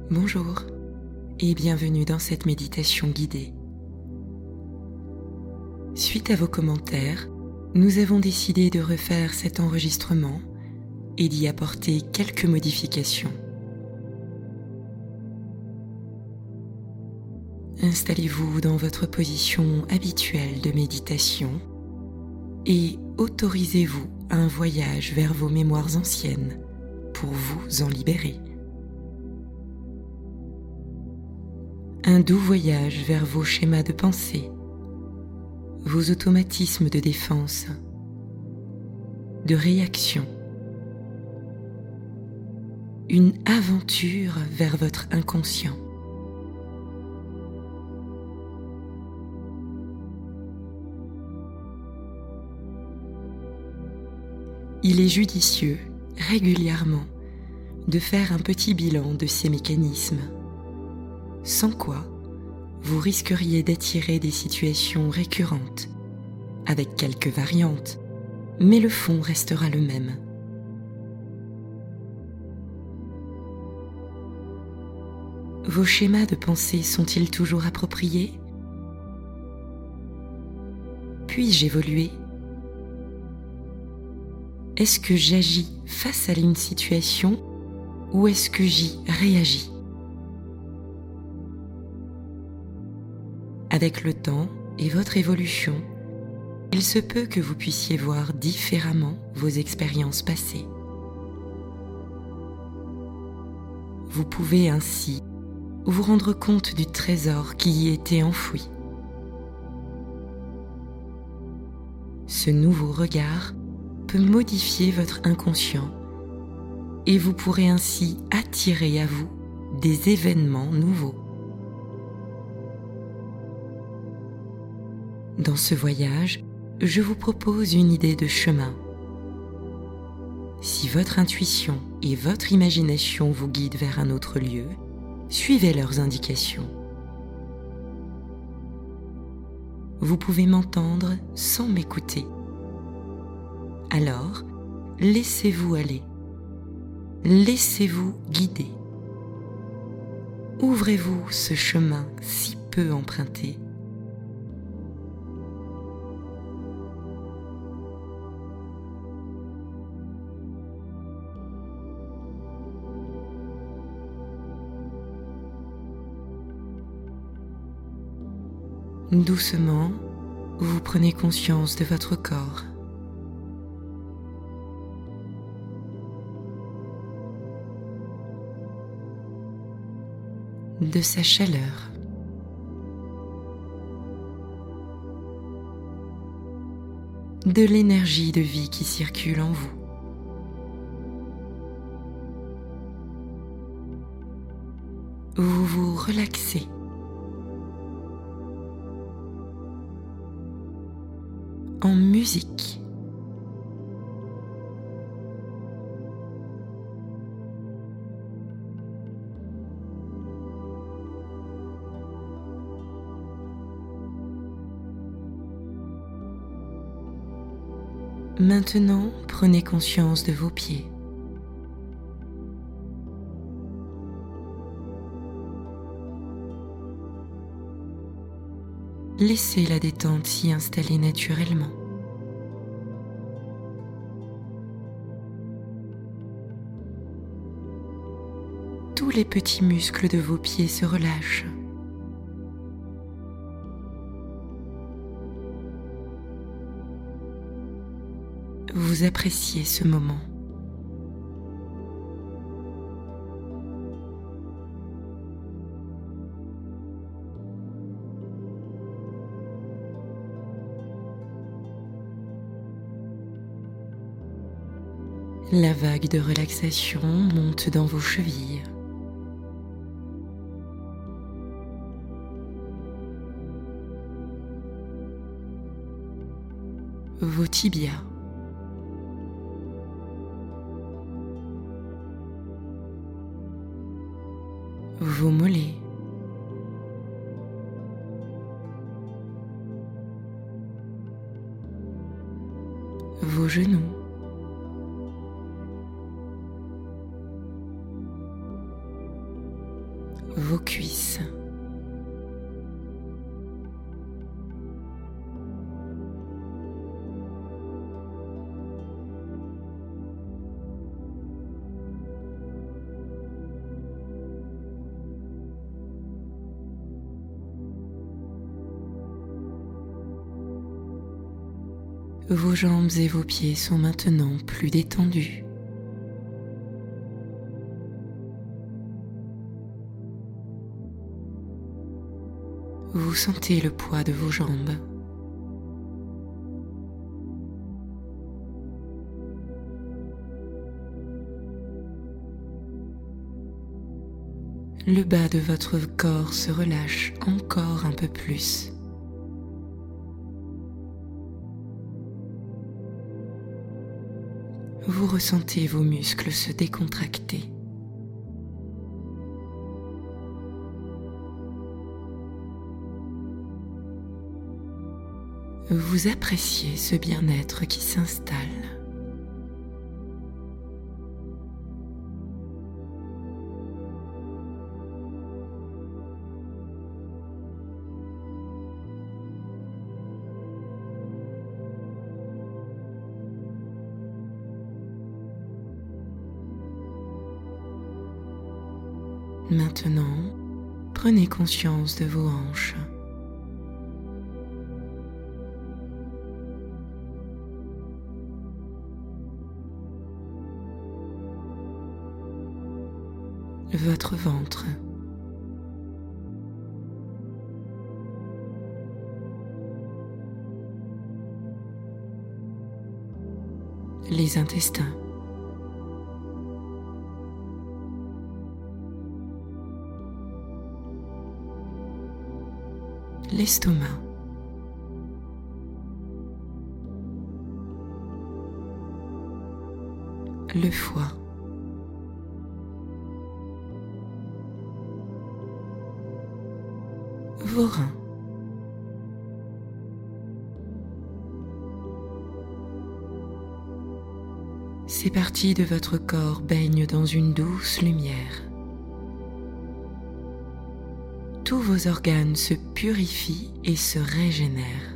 Bonjour et bienvenue dans cette méditation guidée. Suite à vos commentaires, nous avons décidé de refaire cet enregistrement et d'y apporter quelques modifications. Installez-vous dans votre position habituelle de méditation et autorisez-vous à un voyage vers vos mémoires anciennes pour vous en libérer. Un doux voyage vers vos schémas de pensée, vos automatismes de défense, de réaction. Une aventure vers votre inconscient. Il est judicieux, régulièrement, de faire un petit bilan de ces mécanismes, sans quoi vous risqueriez d'attirer des situations récurrentes, avec quelques variantes, mais le fond restera le même. Vos schémas de pensée sont-ils toujours appropriés ? Puis-je évoluer ? Est-ce que j'agis face à une situation ou est-ce que j'y réagis ? Avec le temps et votre évolution, il se peut que vous puissiez voir différemment vos expériences passées. Vous pouvez ainsi vous rendre compte du trésor qui y était enfoui. Ce nouveau regard peut modifier votre inconscient et vous pourrez ainsi attirer à vous des événements nouveaux. Dans ce voyage, je vous propose une idée de chemin. Si votre intuition et votre imagination vous guident vers un autre lieu, suivez leurs indications. Vous pouvez m'entendre sans m'écouter. Alors, laissez-vous aller. Laissez-vous guider. Ouvrez-vous ce chemin si peu emprunté. Doucement, vous prenez conscience de votre corps. De sa chaleur. De l'énergie de vie qui circule en vous. Vous vous relaxez. En musique. Maintenant, prenez conscience de vos pieds. Laissez la détente s'y installer naturellement. Tous les petits muscles de vos pieds se relâchent. Vous appréciez ce moment. La vague de relaxation monte dans vos chevilles. Vos tibias. Vos mollets. Vos genoux. Vos jambes et vos pieds sont maintenant plus détendus. Vous sentez le poids de vos jambes. Le bas de votre corps se relâche encore un peu plus. Vous ressentez vos muscles se décontracter. Vous appréciez ce bien-être qui s'installe. Maintenant, prenez conscience de vos hanches. Votre ventre. Les intestins. L'estomac. Le foie. Vos reins. Ces parties de votre corps baignent dans une douce lumière. Tous vos organes se purifient et se régénèrent.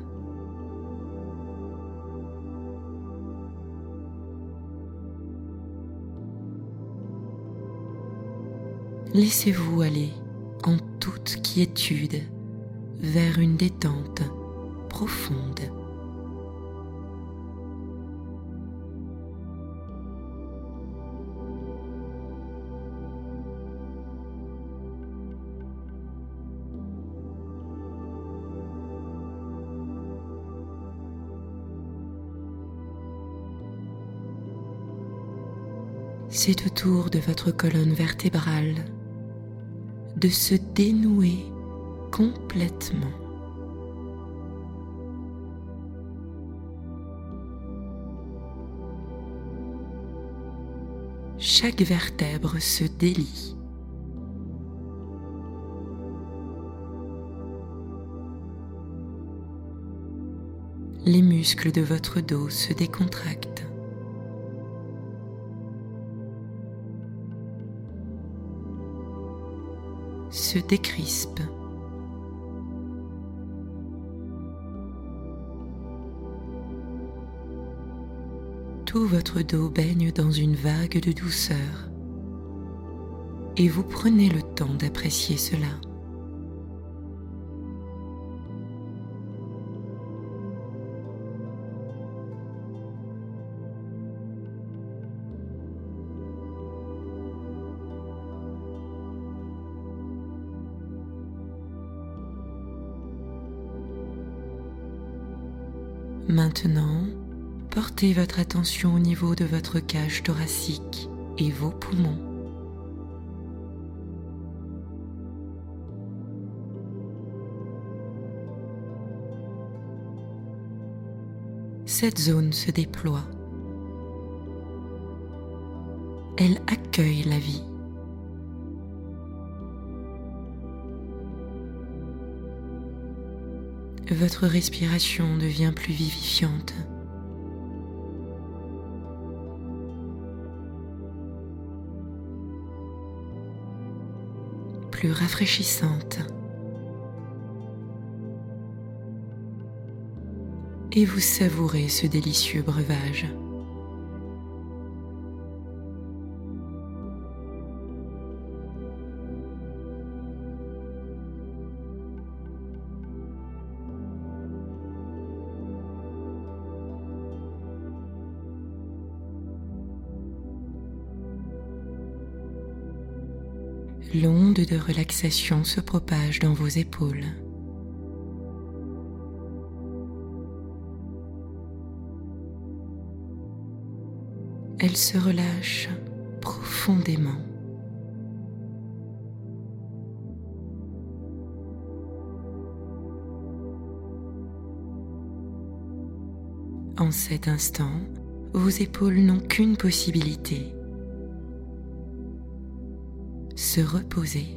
Laissez-vous aller en toute quiétude vers une détente profonde. C'est au tour de votre colonne vertébrale de se dénouer complètement. Chaque vertèbre se délie. Les muscles de votre dos se décontractent. Se décrispent. Tout votre dos baigne dans une vague de douceur et vous prenez le temps d'apprécier cela. Maintenant, portez votre attention au niveau de votre cage thoracique et vos poumons. Cette zone se déploie. Elle accueille la vie. Votre respiration devient plus vivifiante. Plus rafraîchissante. Et vous savourez ce délicieux breuvage. l'onde de relaxation se propage dans vos épaules. Elle se relâche profondément. En cet instant, vos épaules n'ont qu'une possibilité: se reposer.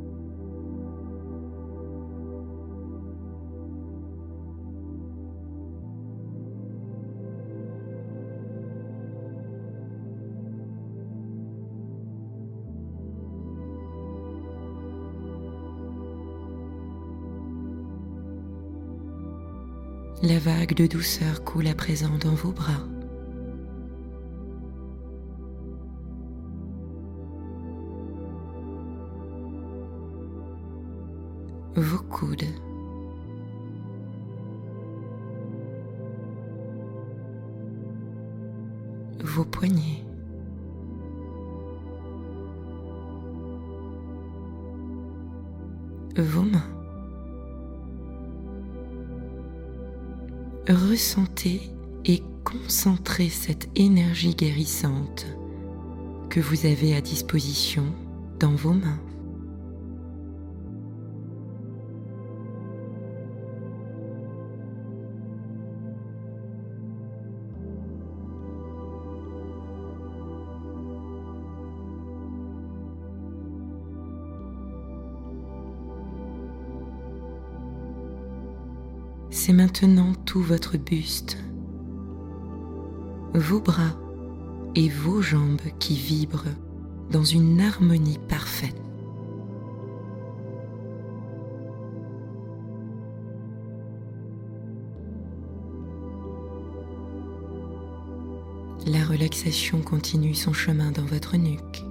La vague de douceur coule à présent dans vos bras. Vos coudes. Vos poignets. Vos mains. Ressentez et concentrez cette énergie guérissante que vous avez à disposition dans vos mains. C'est maintenant tout votre buste, vos bras et vos jambes qui vibrent dans une harmonie parfaite. La relaxation continue son chemin dans votre nuque.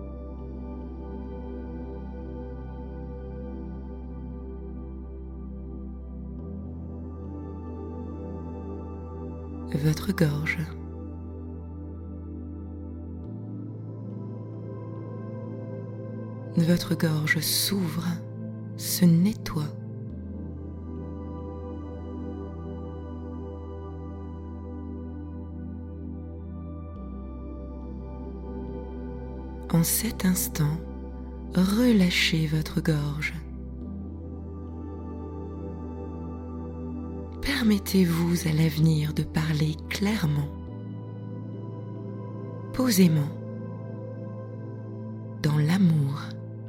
Votre gorge. Votre gorge s'ouvre, se nettoie. En cet instant, relâchez votre gorge. Permettez-vous à l'avenir de parler clairement, posément, dans l'amour.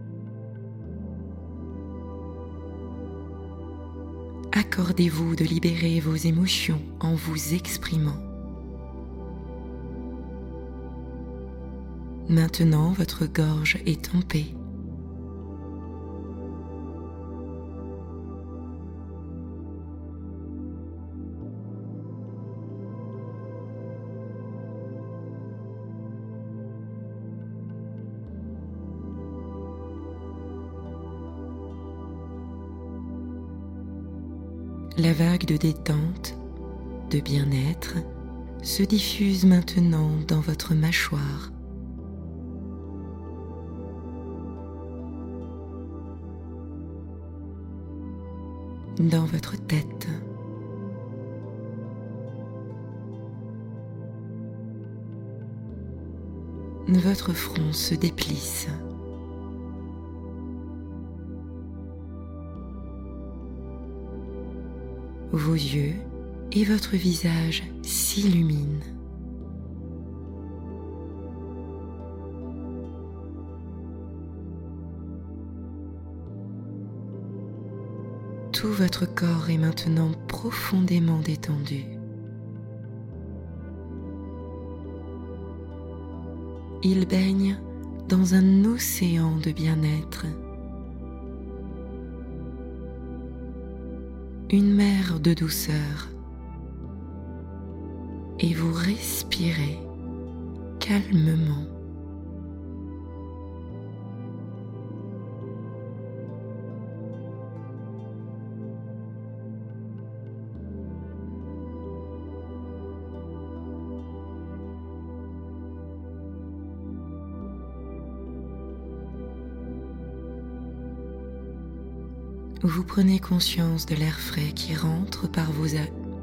Accordez-vous de libérer vos émotions en vous exprimant. Maintenant, votre gorge est en paix. La vague de détente, de bien-être, se diffuse maintenant dans votre mâchoire. Dans votre tête. Votre front se déplisse. Vos yeux et votre visage s'illuminent. Tout votre corps est maintenant profondément détendu. Il baigne dans un océan de bien-être. Une mer de douceur, et vous respirez calmement. Vous prenez conscience de l'air frais qui rentre par vos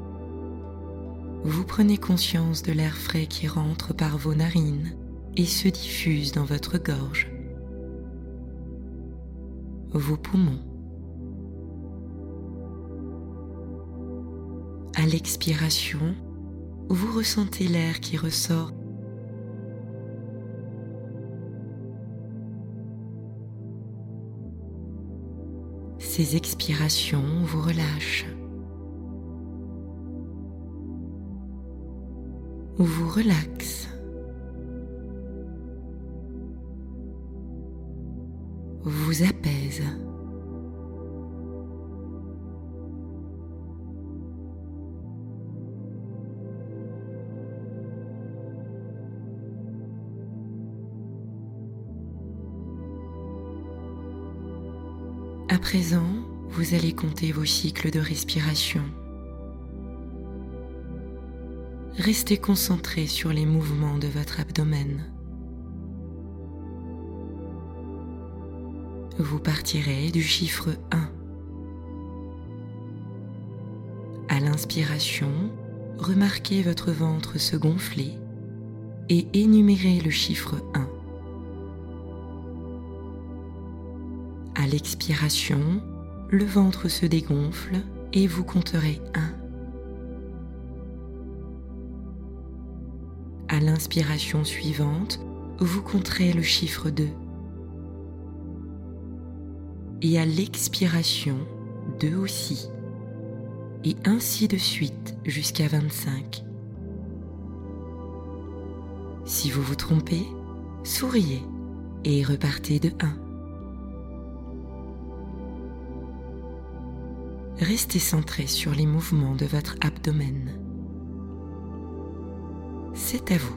narines et se diffuse dans votre gorge, vos poumons. À l'expiration, vous ressentez l'air qui ressort. Ces expirations vous relâchent. Vous relaxent. Vous apaisent. À présent, vous allez compter vos cycles de respiration. Restez concentré sur les mouvements de votre abdomen. Vous partirez du chiffre 1. À l'inspiration, remarquez votre ventre se gonfler et énumérez le chiffre 1. À l'expiration, le ventre se dégonfle et vous compterez 1. À l'inspiration suivante, vous compterez le chiffre 2. Et à l'expiration, 2 aussi. Et ainsi de suite jusqu'à 25. Si vous vous trompez, souriez et repartez de 1. Restez centré sur les mouvements de votre abdomen. C'est à vous.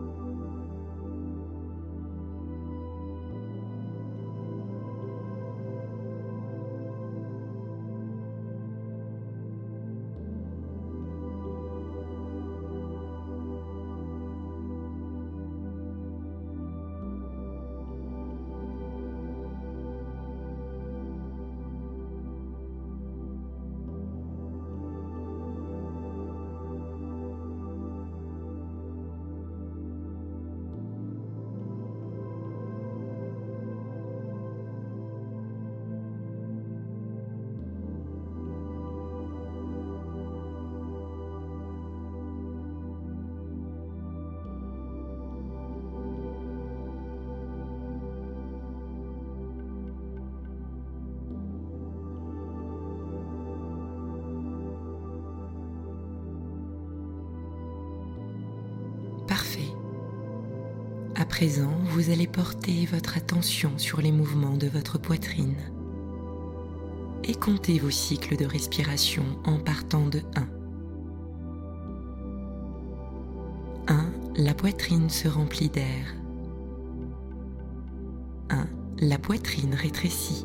Parfait. À présent, vous allez porter votre attention sur les mouvements de votre poitrine et comptez vos cycles de respiration en partant de 1. 1. La poitrine se remplit d'air. 1. La poitrine rétrécit.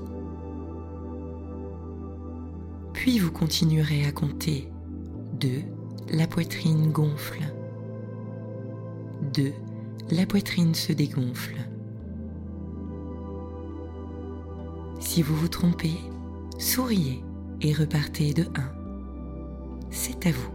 Puis vous continuerez à compter 2. La poitrine gonfle. 2. La poitrine se dégonfle. Si vous vous trompez, souriez et repartez de 1. C'est à vous.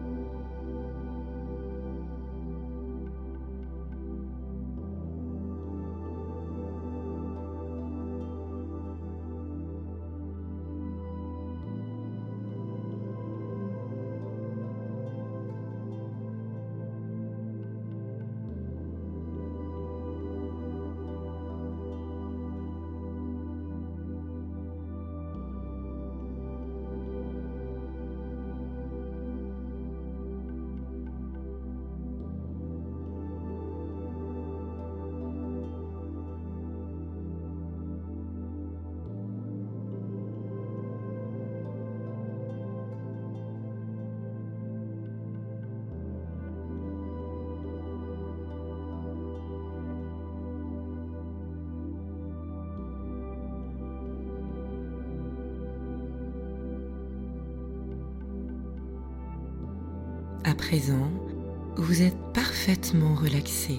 À présent, vous êtes parfaitement relaxé.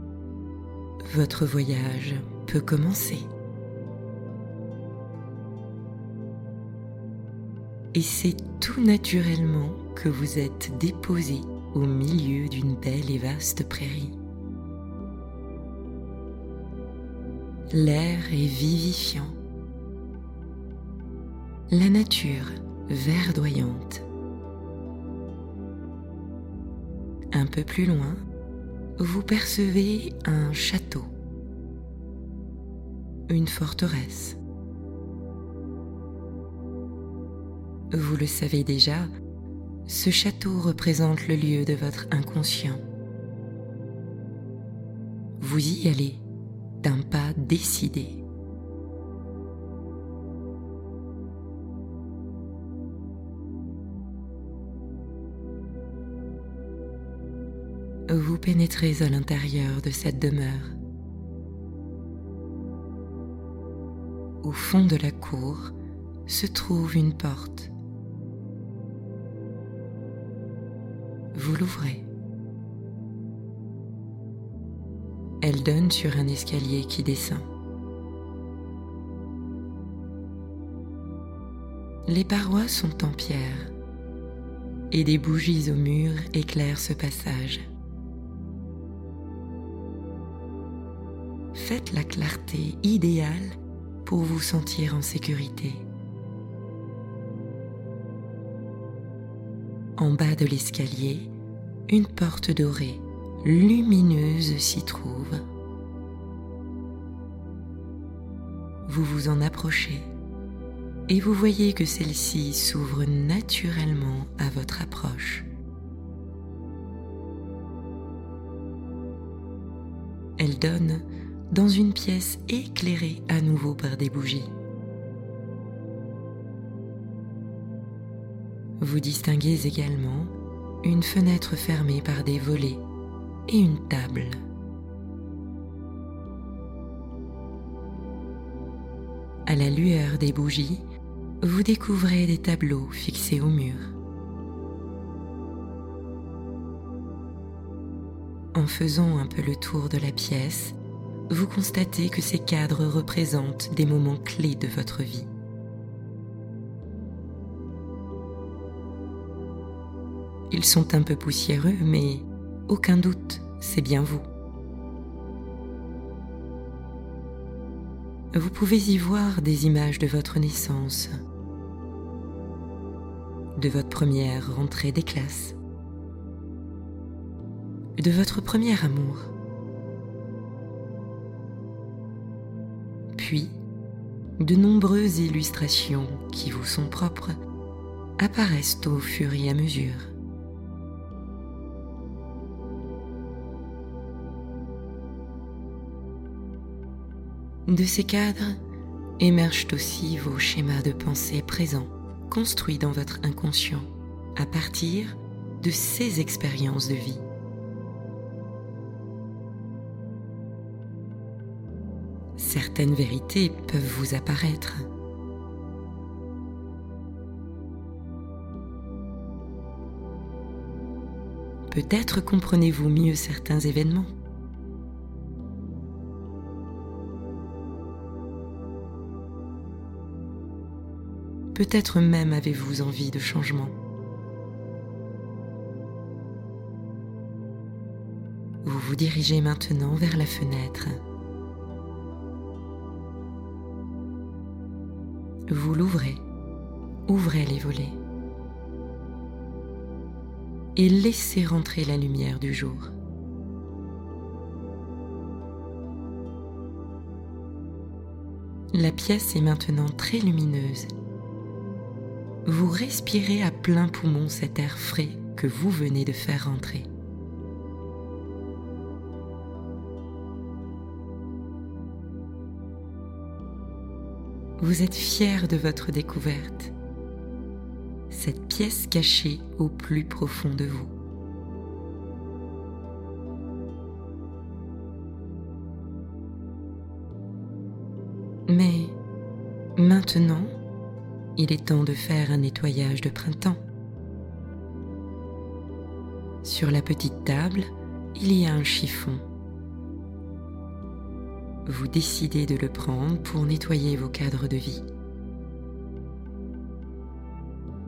Votre voyage peut commencer. et c'est tout naturellement que vous êtes déposé au milieu d'une belle et vaste prairie. L'air est vivifiant. La nature verdoyante. Un peu plus loin, vous percevez un château, une forteresse. Vous le savez déjà, ce château représente le lieu de votre inconscient. Vous y allez d'un pas décidé. Vous pénétrez à l'intérieur de cette demeure. Au fond de la cour se trouve une porte. Vous l'ouvrez. Elle donne sur un escalier qui descend. Les parois sont en pierre et des bougies au mur éclairent ce passage. Faites la clarté idéale pour vous sentir en sécurité. En bas de l'escalier, une porte dorée, lumineuse s'y trouve. Vous vous en approchez et vous voyez que celle-ci s'ouvre naturellement à votre approche. Elle donne dans une pièce éclairée à nouveau par des bougies. Vous distinguez également une fenêtre fermée par des volets et une table. À la lueur des bougies, vous découvrez des tableaux fixés au mur. En faisant un peu le tour de la pièce, vous constatez que ces cadres représentent des moments clés de votre vie. Ils sont un peu poussiéreux, mais aucun doute, c'est bien vous. Vous pouvez y voir des images de votre naissance, de votre première rentrée des classes, de votre premier amour. Puis, de nombreuses illustrations qui vous sont propres apparaissent au fur et à mesure. De ces cadres émergent aussi vos schémas de pensée présents, construits dans votre inconscient, à partir de ces expériences de vie. Certaines vérités peuvent vous apparaître. Peut-être comprenez-vous mieux certains événements. Peut-être même avez-vous envie de changement. Vous vous dirigez maintenant vers la fenêtre. Vous l'ouvrez, ouvrez les volets et laissez rentrer la lumière du jour. La pièce est maintenant très lumineuse. Vous respirez à plein poumon cet air frais que vous venez de faire rentrer. Vous êtes fier de votre découverte, cette pièce cachée au plus profond de vous. Mais maintenant, il est temps de faire un nettoyage de printemps. Sur la petite table, il y a un chiffon. Vous décidez de le prendre pour nettoyer vos cadres de vie.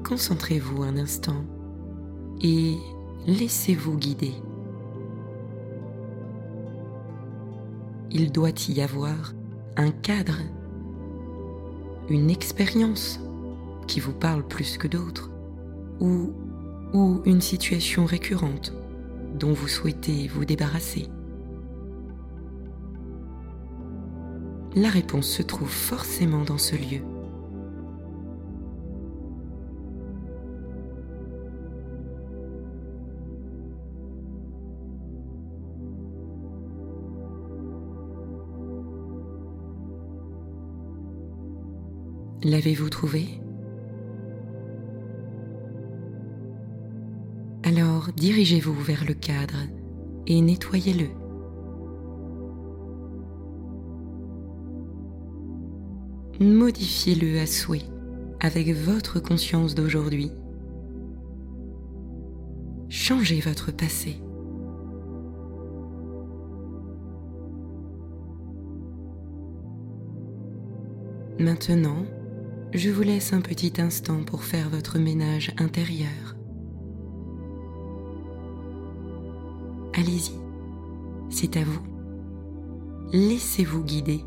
concentrez-vous un instant et laissez-vous guider. Il doit y avoir un cadre, une expérience qui vous parle plus que d'autres, ou une situation récurrente dont vous souhaitez vous débarrasser. La réponse se trouve forcément dans ce lieu. L'avez-vous trouvé ? Alors dirigez-vous vers le cadre et nettoyez-le. Modifiez-le à souhait avec votre conscience d'aujourd'hui. Changez votre passé. Maintenant, je vous laisse un petit instant pour faire votre ménage intérieur. Allez-y, c'est à vous. Laissez-vous guider.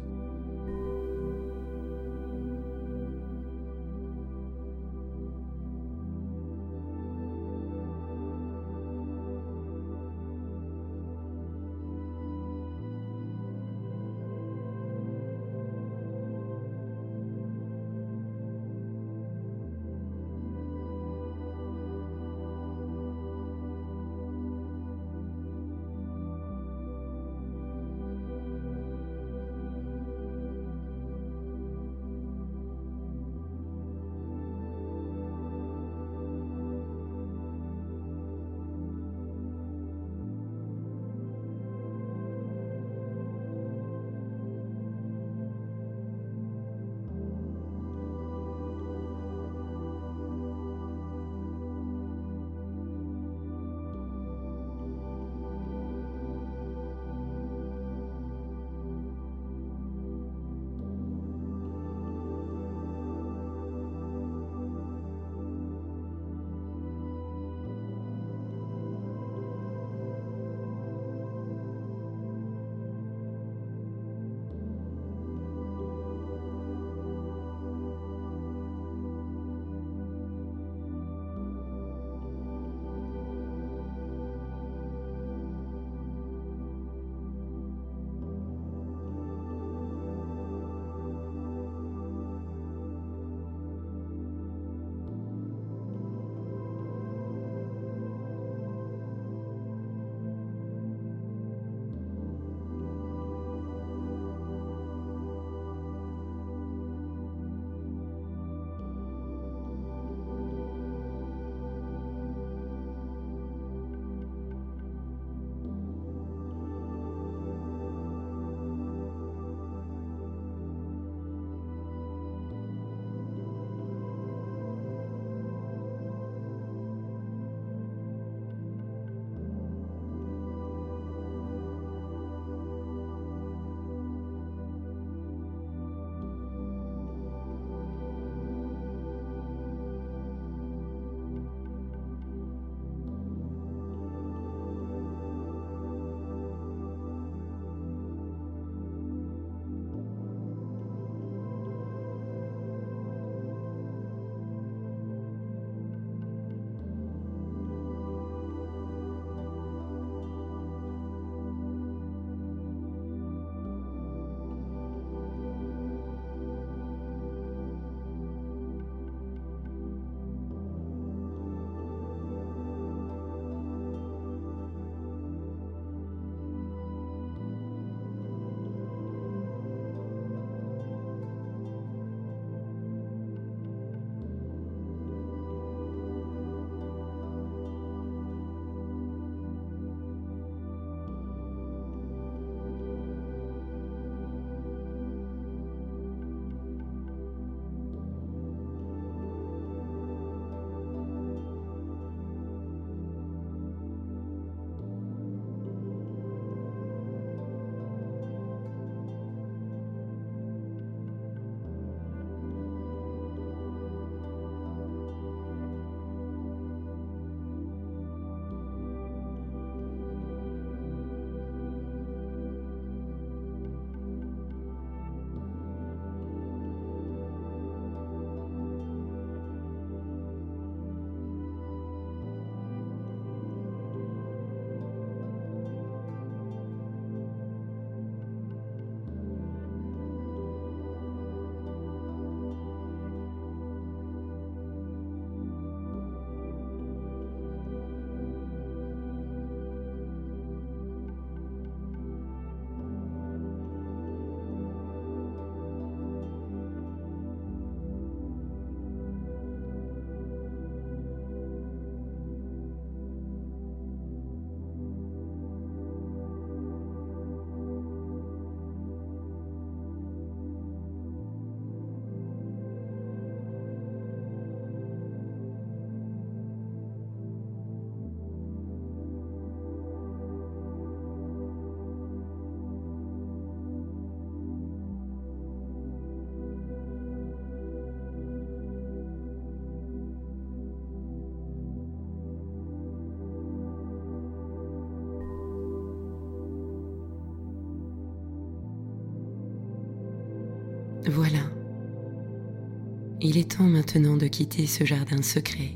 Voilà. Il est temps maintenant de quitter ce jardin secret,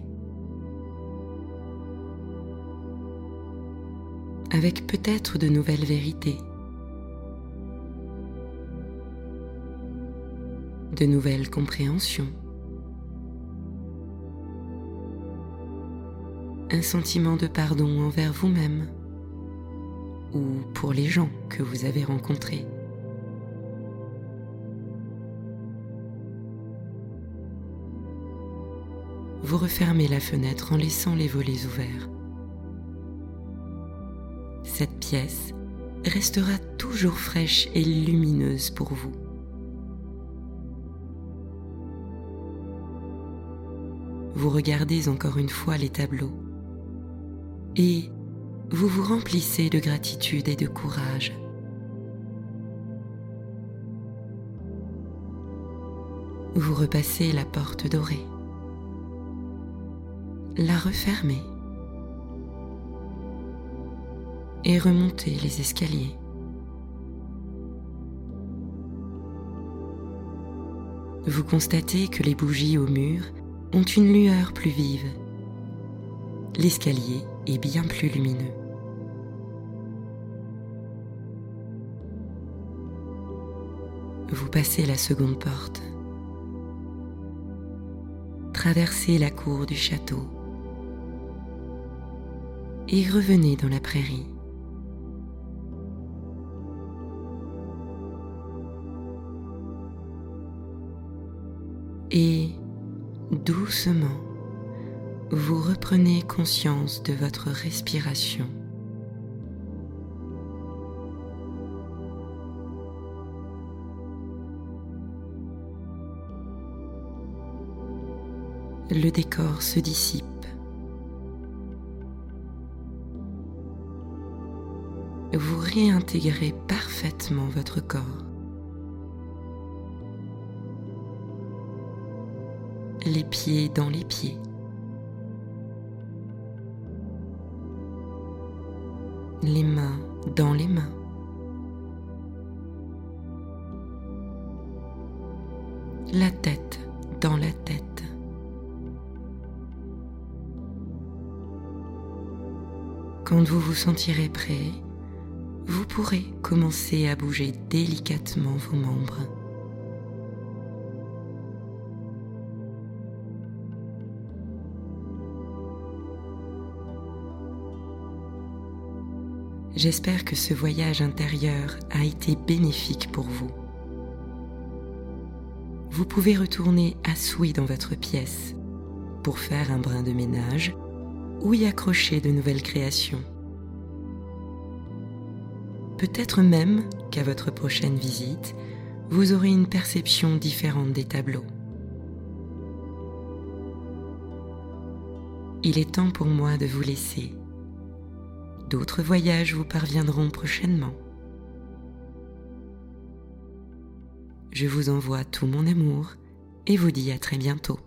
avec peut-être de nouvelles vérités, de nouvelles compréhensions, un sentiment de pardon envers vous-même ou pour les gens que vous avez rencontrés. Vous refermez la fenêtre en laissant les volets ouverts. Cette pièce restera toujours fraîche et lumineuse pour vous. Vous regardez encore une fois les tableaux et vous vous remplissez de gratitude et de courage. Vous repassez la porte dorée, la refermez et remontez les escaliers. Vous constatez que les bougies au mur ont une lueur plus vive. L'escalier est bien plus lumineux. Vous passez la seconde porte, traversez la cour du château et revenez dans la prairie. Et doucement, vous reprenez conscience de votre respiration. Le décor se dissipe. Vous réintégrez parfaitement votre corps. Les pieds dans les pieds. Les mains dans les mains. La tête dans la tête. Quand vous vous sentirez prêt, vous pourrez commencer à bouger délicatement vos membres. J'espère que ce voyage intérieur a été bénéfique pour vous. Vous pouvez retourner à souhait dans votre pièce pour faire un brin de ménage ou y accrocher de nouvelles créations. Peut-être même qu'à votre prochaine visite, vous aurez une perception différente des tableaux. Il est temps pour moi de vous laisser. D'autres voyages vous parviendront prochainement. Je vous envoie tout mon amour et vous dis à très bientôt.